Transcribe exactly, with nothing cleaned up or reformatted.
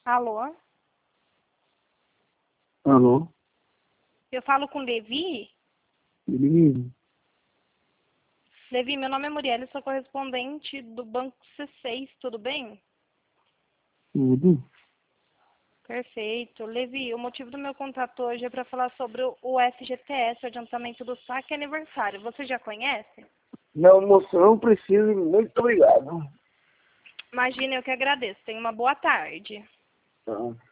Alô? Alô? Eu falo com Levi? Ele mesmo. Levi, meu nome é Muriel, sou correspondente do Banco C seis, tudo bem? Tudo? Perfeito. Levi, o motivo do meu contato hoje é para falar sobre o F G T S, o adiantamento do saque aniversário. Você já conhece? Não, moço, não preciso. Muito obrigado. Imagina, eu que agradeço. Tenha uma boa tarde. Tá.